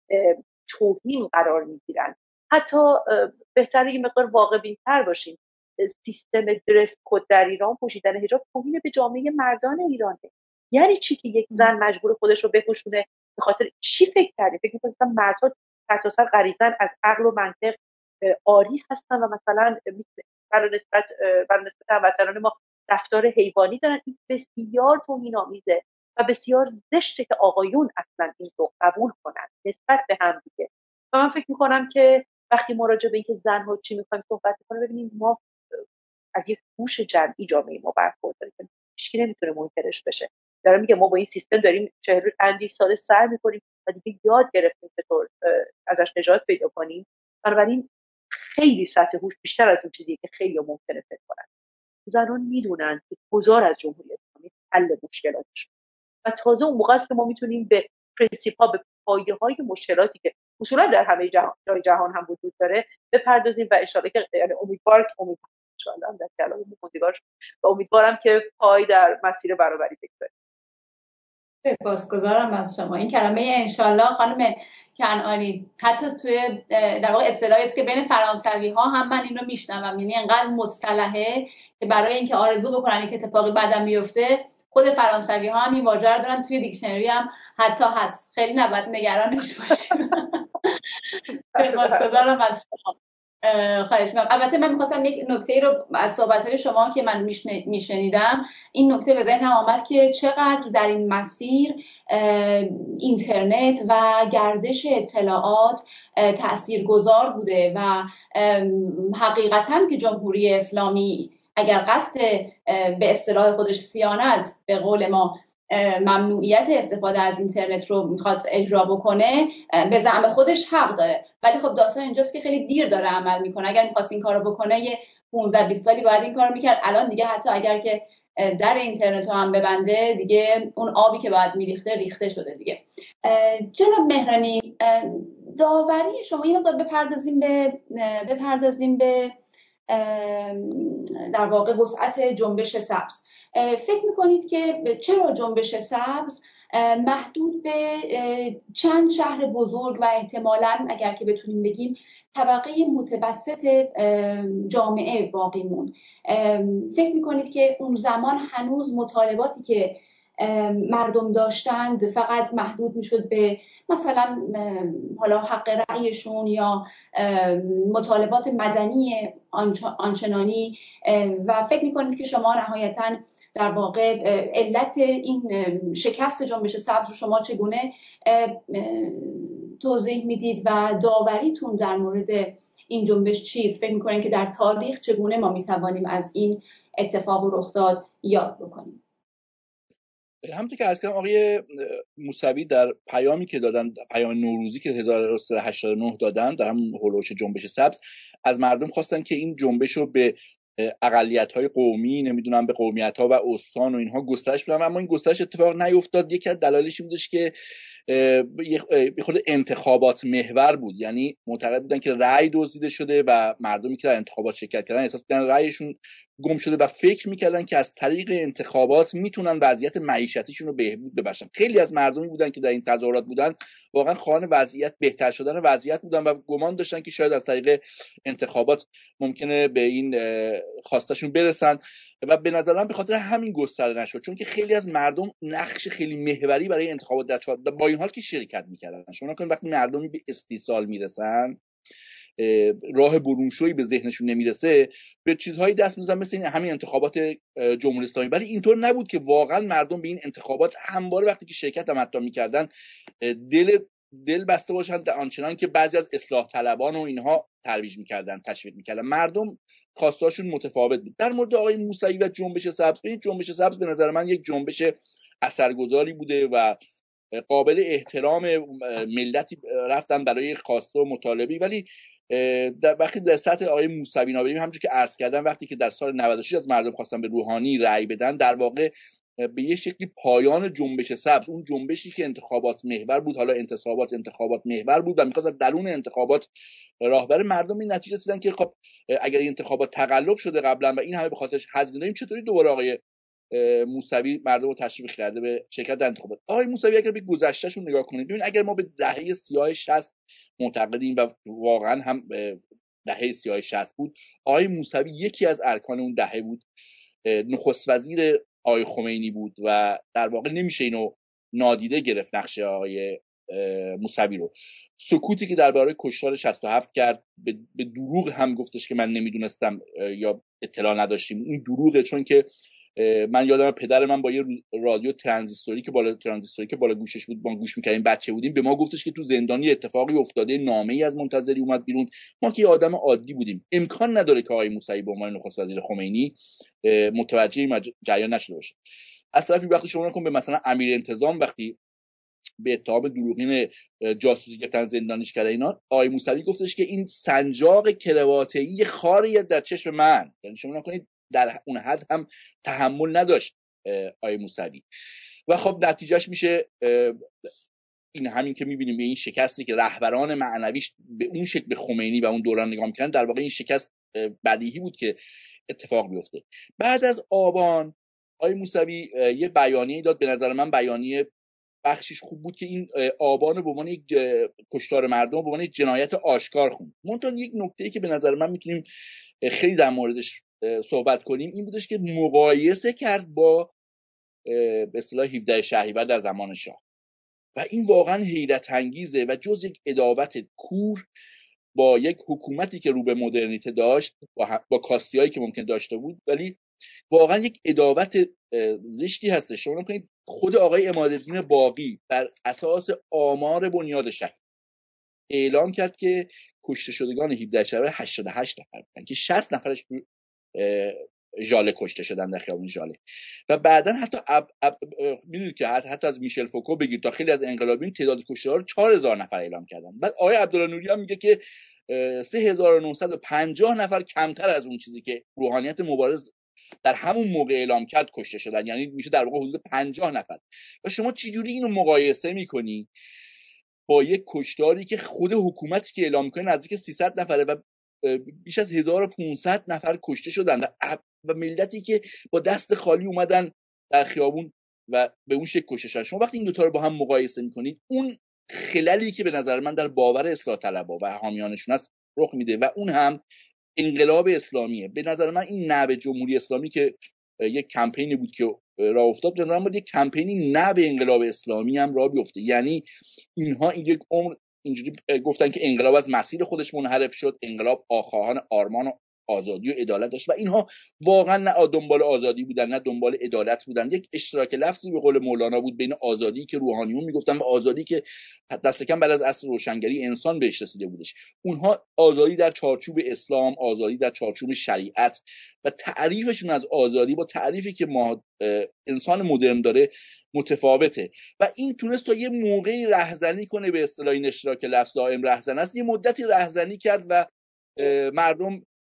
توهین قرار میگیرن. حتی بهتره یه مقدار واقع بین‌تر باشیم، سیستم درس کد در ایران، پوشیدن حجاب توهین به جامعه مردان ایرانه. یعنی چی که یک زن مجبور خودش رو بپوشونه؟ به خاطر چی فکر کردی؟ فکر می‌کنی مثلا مردها تسلسل غریزن از عقل و منطق عاری هستن و مثلا بر نسبت هموطنان ما رفتار حیوانی دارن؟ این بسیار توهین‌آمیزه و بسیار زشته که آقایون اصلا این رو قبول کنن نسبت به هم دیگه. و من فکر می‌کنم که وقتی مراجعه به اینکه زن‌ها چی می‌خوایم صحبت کنیم، ببینیم ما از یک هوش جمعی جامعه ما برخورداریم، هیچ کی نمیتونه منکرش بشه. دارم میگم ما با این سیستم داریم 40 سال سر می‌کنیم و دیگه یاد گرفتیم چطور ازش نجات پیدا کنیم. بنابراین خیلی سطح هوش بیشتر از اون چیزی که خیلی ممکنه فکر کنن. زنان میدونن که گذار از جمهوری اسلامی حل مشکلاتشون و تازه اون موقع است که ما میتونیم به پرینسیپ‌ها، به پایه‌های مشکلاتی که اصولا در همه جهان هم وجود داره بپردازیم و ان که یعنی امیدوارم ان در کلام موندگار و امیدوارم که پای در مسیر برابری بگذاریم. سپاسگزارم از شما. این کلمه انشالله خانم کنعانی حتی توی در واقع اصطلاحی است که بین فرانسوی ها هم من این رو میشنوم، یعنی انقدر مصطلحه که برای اینکه آرزو بکنن که اتفاقی بعدم بیفته خود فرانسوی ها هم این واژه رو دارن، توی دیکشنری هم حتی هست. خیلی نباید نگرانش باشیم. سپاسگزارم از شما. خواهش می‌کنم. البته من می‌خواستم یک نکته رو از صحبت‌های شما که من میشنیدم، این نکته به ذهنم آمد که چقدر در این مسیر اینترنت و گردش اطلاعات تاثیرگذار بوده و حقیقتاً که جمهوری اسلامی اگر قصد به اصطلاح خودش صیانت، به قول ما ممنوعیت استفاده از اینترنت رو میخواد اجرا بکنه، به زعم خودش حق داره، ولی خب داستان اینجاست که خیلی دیر داره عمل میکنه. اگر میخواست این کارو بکنه یه 15-20 سالی باید این کارو میکرد. الان دیگه حتی اگر که در اینترنت رو هم ببنده دیگه اون آبی که باید میریخته ریخته شده دیگه. جناب مهرانی، داوری شما یه مقدار بپردازیم به در واقع وسعت جنبش سبز. فکر میکنید که چرا جنبش سبز محدود به چند شهر بزرگ و احتمالاً اگر که بتونیم بگیم طبقه متوسط جامعه باقی موند؟ فکر میکنید که اون زمان هنوز مطالباتی که مردم داشتند فقط محدود میشد به مثلا حالا حق رأیشون یا مطالبات مدنی آنچنانی و فکر میکنید که شما نهایتاً در واقع علت این شکست جنبش سبز رو شما چگونه توضیح میدید و داوریتون در مورد این جنبش چیست؟ فکر میکنید که در تاریخ چگونه ما میتوانیم از این اتفاق و رخداد یاد بکنیم؟ همونطور که عرض کردم آقای موسوی در پیامی که دادن، پیام نوروزی که 1389 دادن در همون هولوش جنبش سبز، از مردم خواستن که این جنبش رو به اقلیت‌های قومی، نمیدونم به قومیت‌ها و استان و اینها گسترش بدن، اما این گسترش اتفاق نیفتاد. یکی از دلایلش این بودش که یه خود انتخابات محور بود، یعنی معتقد بودن که رأی دزدیده شده و مردمی که در انتخابات شرکت کردن احساس کردن رأیشون گم شده و فکر میکردن که از طریق انتخابات میتونن وضعیت معیشتیشون رو بهبود ببخشن. خیلی از مردمی بودن که در این تظاهرات بودن واقعا خواهان وضعیت بهتر شدن وضعیت بودن و گمان داشتن که شاید از طریق انتخابات ممکنه به این خواستشون برسن و به نظر من به خاطر همین گسترده نشد، چون که خیلی از مردم نقش خیلی محوری برای انتخابات در با این حال که شرکت میکردن. شما نکنید وقتی مردمی به استیصال میرسن، راه برونشویی به ذهنشون نمیرسه، به چیزهایی دست میزنن مثل این همین انتخابات جمهوری اسلامی. ولی اینطور نبود که واقعا مردم به این انتخابات همواره وقتی که شرکت هم حتی میکردن دل بسته باشن، آنچنان که بعضی از اصلاح طلبان و اینها ترویج میکردن، تشویق میکردن. مردم خواستاشون متفاوت بود. در مورد آقای موسوی و جنبش سبز، جنبش سبز به نظر من یک جنبش اثرگذاری بوده و قابل احترام ملتی رفتن برای خواسته و مطالبی. ولی وقتی در سطح آقای موسوی نابریم، همونجوری که عرض کردم، وقتی که در سال 96 از مردم خواستن به روحانی رأی بدن، در واقع به یه شکلی پایان جنبش سبز، اون جنبشی که انتخابات محور بود، حالا انتخابات محور بود و می‌خواست در درون انتخابات راهبر مردم این نتیجه رسیدن که خب اگر این انتخابات تقلب شده قبلا و این همه به خاطرش حزم داریم، چطوری دوباره آقای موسوی مردم رو تشویق کرده به شرکت در انتخابات. آقای موسوی اگر به گذشتهش رو نگاه کنید، ببین اگر ما به دهه سیاه 60 معتقدیم و واقعا هم دهه سیاه 60 بود، آقای موسوی یکی از ارکان اون دهه بود، نخست وزیر آقای خمینی بود و در واقع نمیشه اینو نادیده گرفت نقش آقای موسوی رو. سکوتی که درباره کشتار 67 کرد، به دروغ هم گفتش که من نمیدونستم یا اطلاع نداشتیم. این دروغه، چون که من یادم پدر من با یه رادیو ترانزیستوری که بالا گوشش بود، ما گوش می‌کردیم بچه بودیم، به ما گفتش که تو زندانی اتفاقی افتاده، نامه‌ای از منتظری اومد بیرون. ما که آدم عادی بودیم، امکان نداره که آقای موسوی به عنوان نخست وزیر خمینی متوجه این جریان نشده باشه. از طرفی وقتی شما نکن به مثلا امیر انتظام وقتی به اتهام دروغین جاسوسی گرفتن زندانیش کرده اینا، آقای موسوی گفتش که این سنجاق کراواته‌ای خاری در چشم من، یعنی شما نکنید در اون حد هم تحمل نداشت آقای موسوی. و خب نتیجهش میشه این همین که میبینیم، به این شکستی که رهبران معنویش به اون شکل به خمینی و اون دوران نگاه میکنن، در واقع این شکست بدیهی بود که اتفاق بیفته. بعد از آبان آقای موسوی یه بیانیه داد، به نظر من بیانیه بخشش خوب بود، که این آبان رو به عنوان یک کشتار مردم، به عنوان یک جنایت آشکار خوند. منتها یک نکته‌ای که به نظر من میتونیم خیلی در موردش صحبت کنیم این بودش که مقایسه کرد با به اصطلاح 17 شهریور در زمان شاه و این واقعا حیرت انگیزه و جز یک عداوت کور با یک حکومتی که رو به مدرنیته داشت، با کاستیایی که ممکن داشته بود، ولی واقعا یک عداوت زشتی هستش. شما کنید خود آقای عمادالدین باقی بر اساس آمار بنیاد شهر اعلام کرد که کشته شدگان 17 شهریور 88 نفر بودن که 60 نفرش تو ژاله کشته شدن در خیابون ژاله. و بعدن حتی میدونید که حتی از میشل فوکو بگیر تا خیلی از انقلابیون تعداد کشته‌ها رو 4000 نفر اعلام کردن. بعد آقای عبدالله نوری هم میگه که 3950 نفر کمتر از اون چیزی که روحانیت مبارز در همون موقع اعلام کرد کشته شدن، یعنی میشه در واقع حدود 50 نفر. و شما چه جوری اینو مقایسه میکنی با یک کشتاری که خود حکومتی که اعلام میکنه نزدیک 300 نفره و بیش از 1500 نفر کشته شدن و ملتی که با دست خالی اومدن در خیابون و به اون شکل کشته شدن. شما وقتی این دوتا رو با هم مقایسه میکنید، اون خللی که به نظر من در باور اصلاح طلبها و حامیانشون است رخ میده و اون هم انقلاب اسلامیه. به نظر من این نوع جمهوری اسلامی که یک کمپینی بود که راه افتاد، به نظر من یک کمپینی نوع انقلاب اسلامی هم راه بیفته. یعنی اینها یک عمر اینجوری گفتن که انقلاب از مسیر خودش منحرف شد، انقلاب خواهان آرمان و آزادی و عدالت داشت و اینها واقعا نه دنبال آزادی بودن نه دنبال عدالت بودن. یک اشتراک لفظی به قول مولانا بود بین آزادی که روحانیون میگفتن و آزادی که دست کم بعد از عصر روشنگری انسان بهش رسیده بودش. اونها آزادی در چارچوب اسلام، آزادی در چارچوب شریعت و تعریفشون از آزادی با تعریفی که ما انسان مدرن داره متفاوته و این تونست تا یه موقعی رهزنی کنه. به اصطلاح این اشتراک لفظ دائم رهزن است، یه مدتی رهزنی کرد و مردم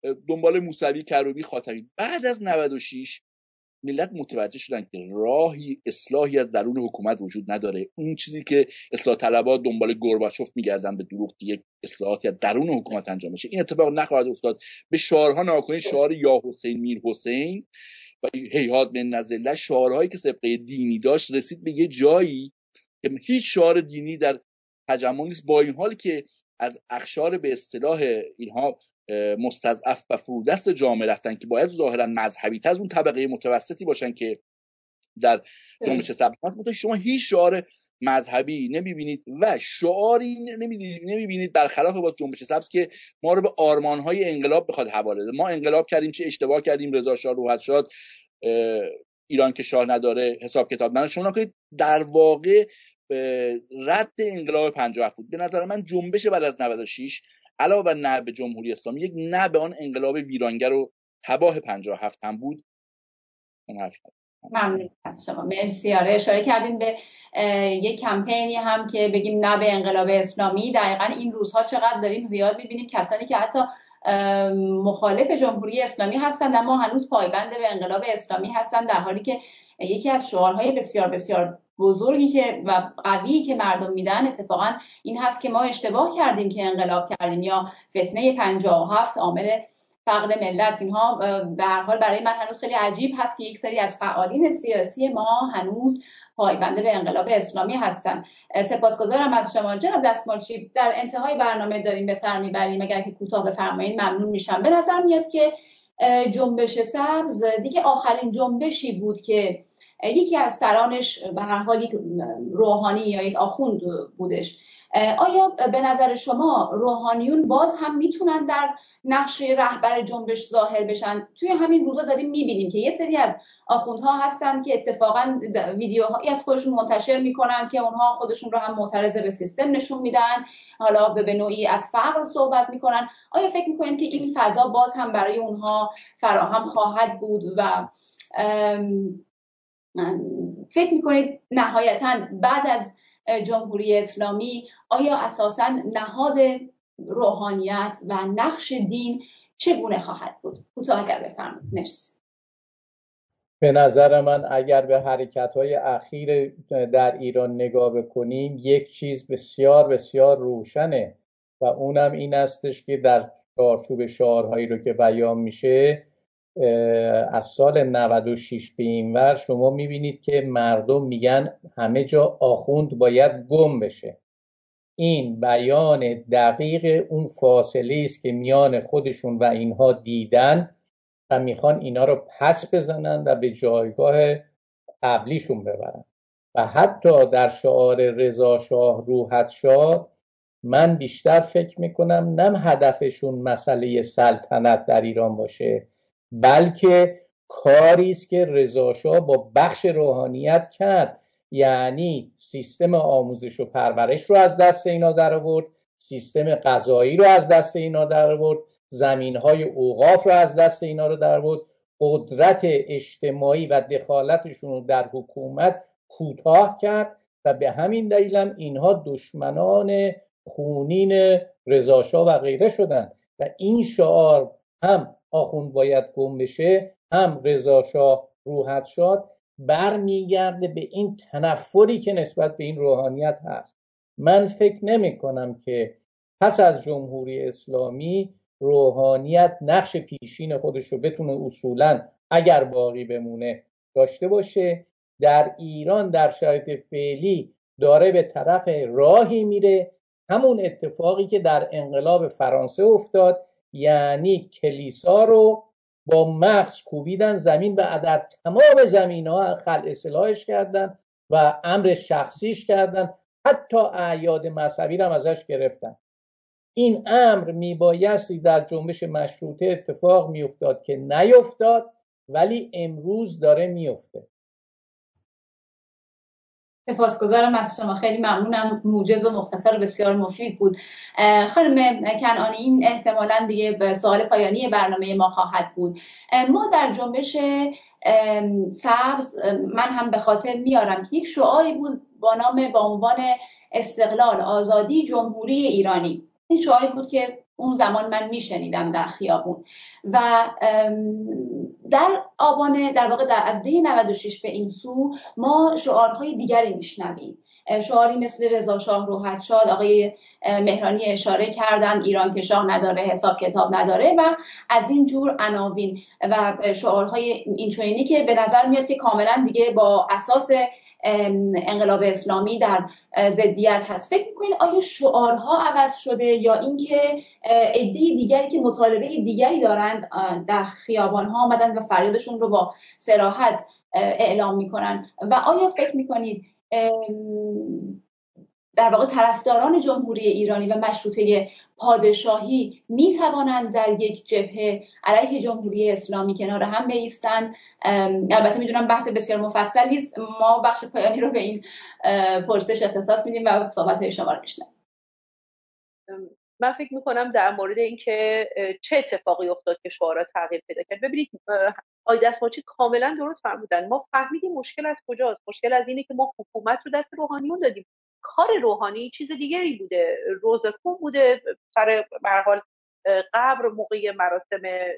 دنبال موسوی، کروبی، خاتمی. بعد از 96 ملت متوجه شدن که راهی اصلاحی از درون حکومت وجود نداره. اون چیزی که اصلاح طلبها دنبال گورباچوف میگردن به دروغ، یک اصلاحاتی از درون حکومت انجام بشه. این اتفاق نخواهد افتاد. به شعارها نگاه کنید، شعار یا حسین میر حسین و هیهات من نزله، شعارهایی که سابقه دینی داشت، رسید به یه جایی که هیچ شعار دینی در تجمع نیست، با این حالی که از اقشار به اصطلاح اینها مستضعف و فرودست جامعه رفتن که باید ظاهرا مذهبی تر از اون طبقه متوسطی باشن که در جنبش سبز هست، شما هیچ شعار مذهبی نمیبینید و شعاری نمیبینید برخلاف با جنبش سبز که ما رو به آرمانهای انقلاب بخواد حواله بده. ما انقلاب کردیم، چه اشتباه کردیم، رضا شاه روحت شاد، ایران که شاه نداره، حساب کتاب من شما که در واقع رد انقلاب 57 بود. به نظر من جنبش بعد از 96 علاوه بر نه به جمهوری اسلامی، یک نه به آن انقلاب ویرانگر و تباه 57 هم بود. ممنون از شما. مرسی. اشاره کردین به یک کمپینی هم که بگیم نه به انقلاب اسلامی. دقیقاً این روزها چقدر داریم زیاد می‌بینیم کسانی که حتی مخالف جمهوری اسلامی هستند اما هنوز پایبند به انقلاب اسلامی هستند، در حالی که یکی از شعارهای بسیار بسیار بزرگی که و قوی که مردم میدن اتفاقا این هست که ما اشتباه کردیم که انقلاب کردیم، یا فتنه 57 عامل فقر ملت. اینها به هر حال برای من هنوز خیلی عجیب هست که یک سری از فعالین سیاسی ما هنوز پایبند به انقلاب اسلامی هستند. سپاسگزارم از شما جناب دستمالچی. در انتهای برنامه داریم به سر میبریم، اگر که کوتاه بفرمایید ممنون میشم. به نظر میاد که جنبش سبز دیگه آخرین جنبشی بود که یکی از سرانش به هر حال یک روحانی یا یک آخوند بودش. آیا به نظر شما روحانیون باز هم میتونن در نقش رهبر جنبش ظاهر بشن؟ توی همین روزا داریم میبینیم که یه سری از آخوندها هستن که اتفاقا ویدیوهایی از خودشون منتشر میکنن که اونها خودشون رو هم معترض به سیستم نشون میدن، حالا به نوعی از فقر صحبت میکنن. آیا فکر میکنید که این فضا باز هم برای اونها فراهم خواهد بود و فکر میکنید نهایتاً بعد از جمهوری اسلامی آیا اساساً نهاد روحانیت و نقش دین چگونه خواهد بود؟ کوتاه اگر بفرمایید. مرسی. به نظر من اگر به حرکت‌های اخیر در ایران نگاه بکنیم، یک چیز بسیار بسیار روشنه و اونم این استش که در چارچوب شعارهایی رو که بیان میشه از سال 96 به این ور شما میبینید که مردم میگن همه جا آخوند باید گم بشه. این بیان دقیق اون فاصله است که میان خودشون و اینها دیدن و میخوان اینا رو پس بزنن و به جایگاه قبلیشون ببرن. و حتی در شعار رضا شاه روحت شاد من بیشتر فکر میکنم نه هدفشون مسئله سلطنت در ایران باشه، بلکه کاری است که رضا شاه با بخش روحانیت کرد، یعنی سیستم آموزش و پرورش رو از دست اینا در آورد، سیستم قضایی رو از دست اینا در آورد، زمینهای اوقاف رو از دست اینا رو در آورد، قدرت اجتماعی و دخالتشون رو در حکومت کوتاه کرد و به همین دلیل هم اینها دشمنان خونین رضا شاه و غیره شدن. و این شعار هم آخوند باید گم بشه هم رضا شاه روحت شاد برمیگرده به این تنفری که نسبت به این روحانیت هست. من فکر نمی کنم که پس از جمهوری اسلامی روحانیت نقش پیشین خودش رو بتونه اصولاً اگر باقی بمونه داشته باشه. در ایران در شرایط فعلی داره به طرف راهی میره، همون اتفاقی که در انقلاب فرانسه افتاد، یعنی کلیسا رو با مغز کوبیدن زمین و در تمام زمین‌ها خلع اصلاحش کردن و امر شخصیش کردن، حتی اعیاد مذهبی هم ازش گرفتن. این امر میبایستی در جنبش مشروطه اتفاق میافتاد که نیفتاد، ولی امروز داره میفته. سپاسگزارم از شما، خیلی ممنونم، موجز و مختصر و بسیار مفید بود. خانم کنعانی، این احتمالاً دیگه به سوال پایانی برنامه ما خواهد بود. ما در جنبش سبز من هم به خاطر میارم که یک شعاری بود با عنوان استقلال، آزادی، جمهوری ایرانی. این شعاری بود که اون زمان من میشنیدم در خیابون. و در آبان در واقع از دی 96 به این سو ما شعارهای دیگری میشنویم، شعاری مثل رضا شاه روحت شاد، آقای مهرانی اشاره کردن ایران که شاه نداره حساب کتاب نداره و از این جور عناوین و شعارهای اینچنینی که به نظر میاد که کاملا دیگه با اساس انقلاب اسلامی در ضدیت هست. فکر می‌کنید آیا شعارها عوض شده یا اینکه عده دیگری که مطالبه دیگری دارند در خیابان‌ها آمدن و فریادشون رو با صراحت اعلام می‌کنن؟ و آیا فکر می‌کنید در واقع طرفداران جمهوری ایرانی و مشروطه پادشاهی می توانند در یک جبهه علیه جمهوری اسلامی کنار هم بایستند؟ البته میدونم بحث بسیار مفصلی است، ما بخش پایانی رو به این پرسش اختصاص میدیم و صحبت‌های شما رو میشنویم. من فکر میکنم در مورد اینکه چه اتفاقی افتاد که شعارها تغییر پیدا کرد، ببینید آقای دستماچی کاملا درست فرمودن. ما فهمیدیم مشکل از کجاست. مشکل از اینه که ما حکومت رو دست روحانیون دادیم. کار روحانی چیز دیگری بوده، روزکون بوده، سر به هر حال قبر، موقع مراسم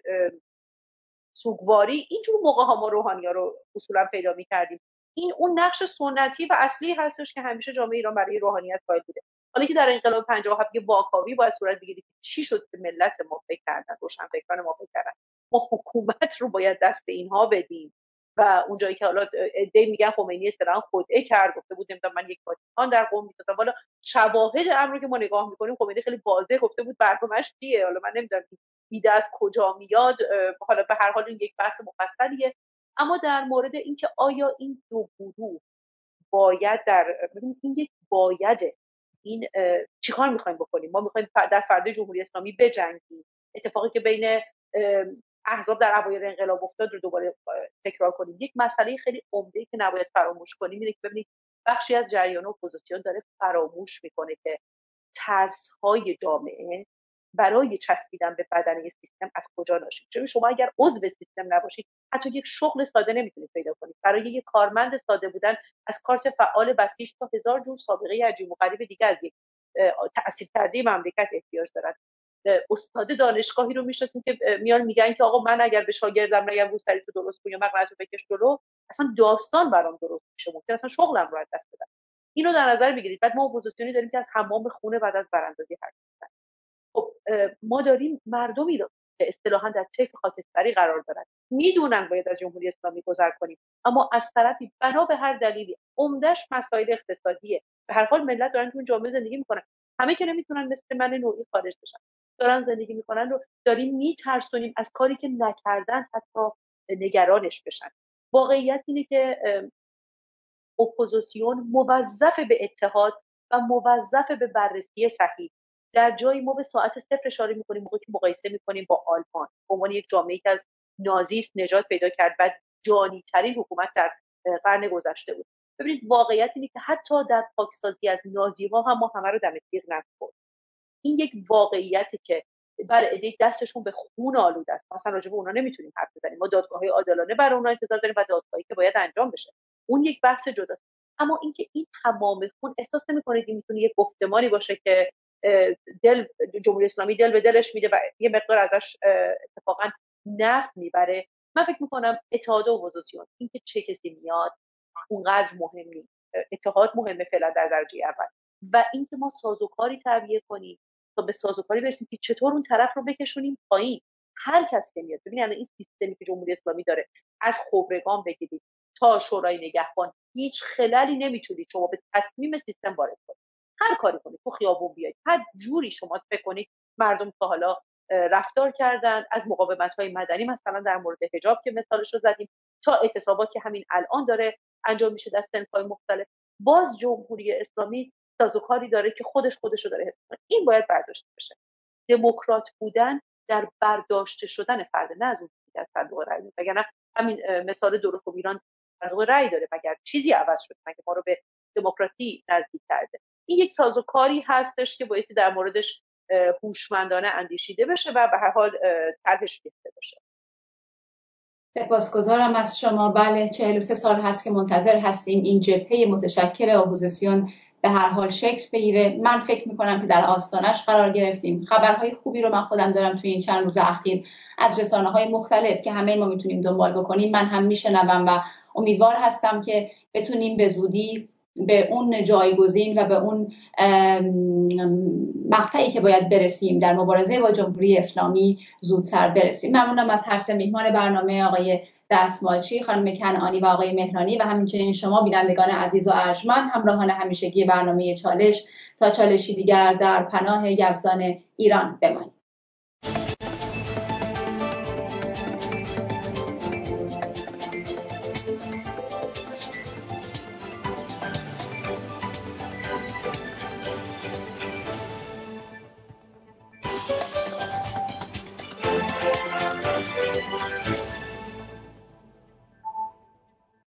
سوگواری، اینجور موقع ها ما روحانی‌ها رو اصولا پیدا می‌کردیم. این اون نقش سنتی و اصلی هستش که همیشه جامعه ایران برای روحانیت قائل بوده. حالا که در انقلاب 57 یه واکاوی باید صورت بگیره چی شد که ملت ما فکر کردن، روشنفکران ما فکر کردن ما حکومت رو باید دست اینها بدیم و اونجایی که حالا ایده میگن خمینی اصطلاحاً خودعه کرد، گفته بود من یک واتیکان در قم می‌سازم. حالا شواهد امری که ما نگاه می‌کنیم خمینی خیلی واضح گفته بود برنامه‌اش چیه. حالا من نمی‌دونم ایده از کجا میاد، حالا به هر حال این یک بحث مفصلیه. اما در مورد اینکه آیا این دو گروه باید ببینید این یک بایده، این چیکار می‌خوایم بکنیم؟ ما می‌خوایم در فردا جمهوری اسلامی بجنگیم، اتفاقی که بین احزاب در اوایل انقلاب افتاد رو دوباره تکرار کنیم. یک مسئله خیلی عمده‌ای که نباید فراموش کنیم اینه که ببینید بخشی از جریان اپوزیسیون داره فراموش میکنه که ترس‌های جامعه برای چسبیدن به بدن یک سیستم از کجا ناشی میشه. شما اگر عضو سیستم نباشید حتی یک شغل ساده نمیتونید پیدا کنید. برای یک کارمند ساده بودن از کارت فعال بسیج تا 1000 جور سابقه عجیب و غریب دیگه از یک تأثیر کرده مملکت احتیاج دارد. استاد دانشگاهی رو میشناسیم که میان میگن که آقا من اگر به شاگردم نگم روسری تو درست کن یا مقنعه‌تو بکش جلو، اصلا داستان برام درست میشه، ممکن اصلا شغلم رو از دست بدم. اینو در نظر بگیرید. بعد ما اپوزیسیونی داریم که از حمام خونه بعد از براندازی حرف میزنن. خب ما داریم مردمی رو که اصطلاحاً در طیف خاکستری قرار دارن، میدونن باید از جمهوری اسلامی گذر کنیم، اما از طرفی بنا به هر دلیلی عمدش مسائل اقتصادیه. به هر حال ملت دارن تو جامعه زندگی میکنن، همه که نمیتونن مثل من نوعی خارج بشن، دارن زندگی میکنن رو داریم میترسونیم از کاری که نکردن حتی نگرانش بشن. واقعیت اینه که اپوزیسیون موظف به اتحاد و موظف به بررسی صحیح. در جایی ما به ساعت صفر اشاره میکنیم موقعی که مقایسه میکنیم با آلمان به عنوان یک جامعه‌ای که از نازیسم نجات پیدا کرد و جانی‌ترین حکومت در قرن گذشته بود. ببینید واقعیت اینه که حتی در پاکسازی از نازی‌ها هم ما همه رو دم تیغ نبردیم. این یک واقعیتی که برای عده دستشون به خون آلوده است. مثلا راجع به اونها نمیتونیم حرف بزنیم. ما دادگاه‌های عادلانه برای اونها انتظار داریم و دادگاهی که باید انجام بشه. اون یک بحث جداست. اما اینکه این تمام خون احساس نمی‌کنید این میتونه یک گفتمانی باشه که جمهوری اسلامی دل به دلش میده و یه مقدار ازش اتفاقا نفع میبره. من فکر می‌کنم اتحاد اپوزیسیون اینکه چه کسی میاد اونقدر مهم نیست. اتحاد مهمه فعلا در درجه اول و اینکه ما سازوکاری تعبیه کنیم تا به سازوکاری برسیم که چطور اون طرف رو بکشونیم پایین. هر کس که میاد ببینید این سیستمی که جمهوری اسلامی داره از خبرگان بگیرید تا شورای نگهبان هیچ خللی نمیتونید شما به تصمیم سیستم وارد کنید. هر کاری کنید، تو خیابون بیاید، هر جوری شما فکر کنید مردم تا حالا رفتار کردن، از مقاومت‌های مدنی مثلا در مورد حجاب که مثالش رو زدیم تا اعتصابات که همین الان داره انجام میشه در صنف‌های مختلف، باز جمهوری اسلامی سازوکاری داره که خودش رو داره حس کنه. این باید برداشته بشه. دموکرات بودن در برداشته شدن فرد، نه از اون که از صندوق رأی. وگرنه همین مثال درست ایران صندوق رأی داره، مگر چیزی عوض شد مگه ما رو به دموکراسی نزدیک کرده؟ این یک سازوکاری هستش که بایستی در موردش هوشمندانه اندیشیده بشه و به هر حال طرحش ریخته بشه. سپاسگزارم از شما. بله 43 سال هست که منتظر هستیم این جبهه متشکل اپوزیسیون به هر حال شکل بگیره. من فکر میکنم که در آستانش قرار گرفتیم. خبرهای خوبی رو من خودم دارم توی این چند روز اخیر از رسانه‌های مختلف که همه ما میتونیم دنبال بکنیم، من هم میشنوم و امیدوار هستم که بتونیم به زودی به اون جایگزین و به اون مقطعی که باید برسیم در مبارزه با جمهوری اسلامی زودتر برسیم. ممنونم از هر سه میهمان برنامه، آقای دستمالچی، خانم کنعانی و آقای مهرانی و همچنین شما بینندگان عزیز و ارجمند همراهان همیشگی برنامه چالش. تا چالشی دیگر در پناه یزدان ایران بمانید.